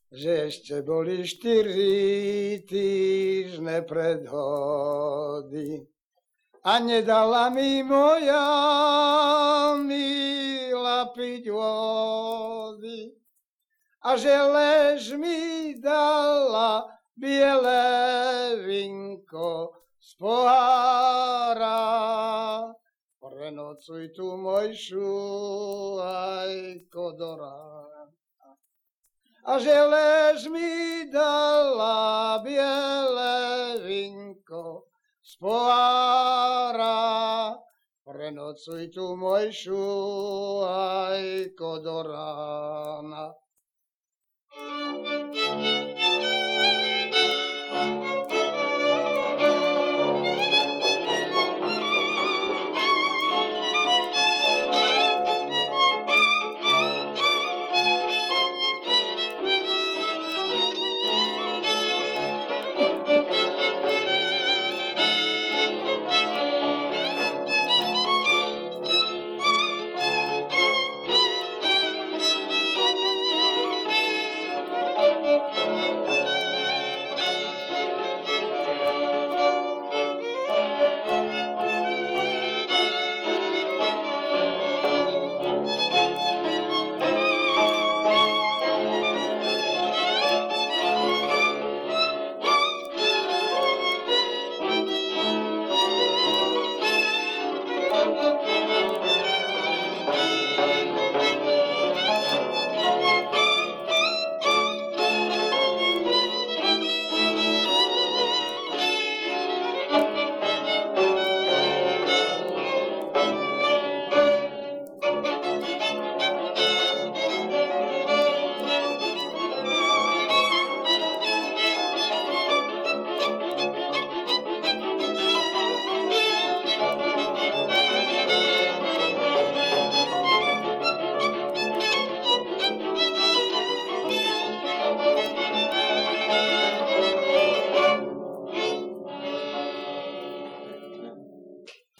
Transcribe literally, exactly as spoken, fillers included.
že ešte boli štyri týždne pred hody. A nedala mi moja milá piť vody. A že lež mi dala biele vinko z pohára. Prenocuj tu mojšu aj kodora. A že lež mi dala biele vinko z pohára. Prenocuj tu mojšu aj kodorána.